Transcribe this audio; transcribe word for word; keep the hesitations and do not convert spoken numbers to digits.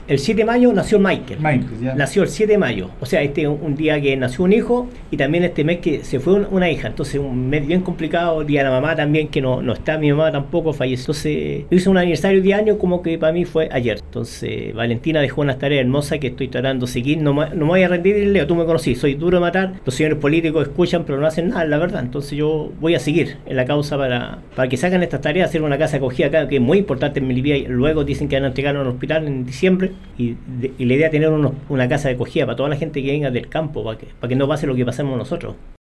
El siete de mayo nació Michael. Michael, ya. Nació el siete de mayo. O sea, este es un día que nació un hijo y también este mes que se fue una hija. Entonces, un mes bien complicado. El día de la mamá también, que no, no está. Mi mamá tampoco falleció. Entonces, yo hice un aniversario de año como que para mí fue ayer. Entonces, Valentina dejó unas tareas hermosas que estoy tratando de seguir. No, no me voy a rendir, Leo. Tú me conocí. Soy duro de matar. Los señores políticos escuchan, pero no hacen nada, la verdad. Entonces, yo voy a seguir en la causa para, para que sacan estas tareas, hacer una casa acogida acá, que es muy importante en Melipilla. Luego dicen que van a entregar un hospital en diciembre. Y, de, y la idea es tener unos, una casa de acogida para toda la gente que venga del campo, para que, para que no pase lo que pasamos nosotros.